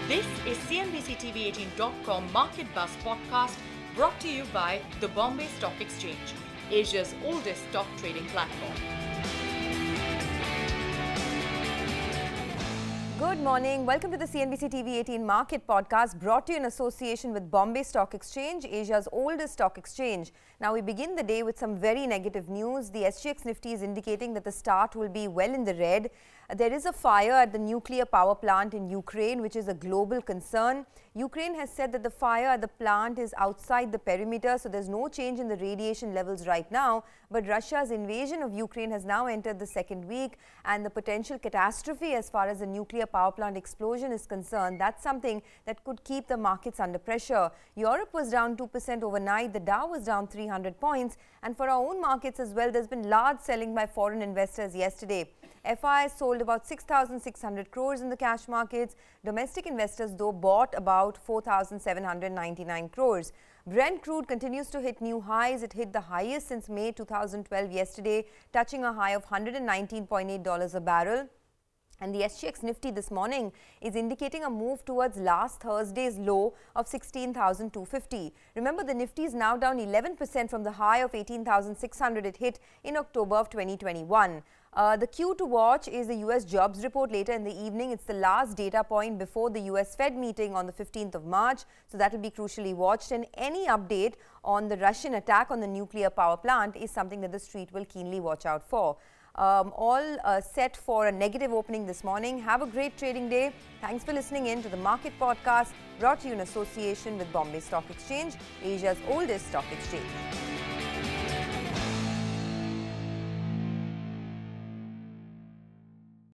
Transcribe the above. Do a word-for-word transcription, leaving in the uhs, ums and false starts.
This is C N B C T V eighteen dot com Market Buzz podcast brought to you by the Bombay Stock Exchange, Asia's oldest stock trading platform. Good morning. Welcome to the C N B C T V eighteen Market Podcast brought to you in association with Bombay Stock Exchange, Asia's oldest stock exchange. Now we begin the day with some very negative news. The S G X Nifty is indicating that the start will be well in the red. There is a fire at the nuclear power plant in Ukraine, which is a global concern. Ukraine has said that the fire at the plant is outside the perimeter, so there's no change in the radiation levels right now. But Russia's invasion of Ukraine has now entered the second week, and the potential catastrophe as far as the nuclear power plant explosion is concerned, that's something that could keep the markets under pressure. Europe was down two percent overnight. The Dow was down three hundred points. And for our own markets as well, there's been large selling by foreign investors yesterday. F I S sold about six thousand six hundred crores in the cash markets. Domestic investors, though, bought about four thousand seven hundred ninety-nine crores. Brent crude continues to hit new highs. It hit the highest since May two thousand twelve yesterday, touching a high of one hundred nineteen point eight dollars a barrel. And the S G X Nifty this morning is indicating a move towards last Thursday's low of sixteen thousand two hundred fifty. Remember, the Nifty is now down eleven percent from the high of eighteen thousand six hundred it hit in October of twenty twenty-one. Uh, the cue to watch is the U S jobs report later in the evening. It's the last data point before the U S Fed meeting on the fifteenth of March. So that will be crucially watched. And any update on the Russian attack on the nuclear power plant is something that the street will keenly watch out for. Um, all uh, set for a negative opening this morning. Have a great trading day. Thanks for listening in to the Market Podcast brought to you in association with Bombay Stock Exchange, Asia's oldest stock exchange.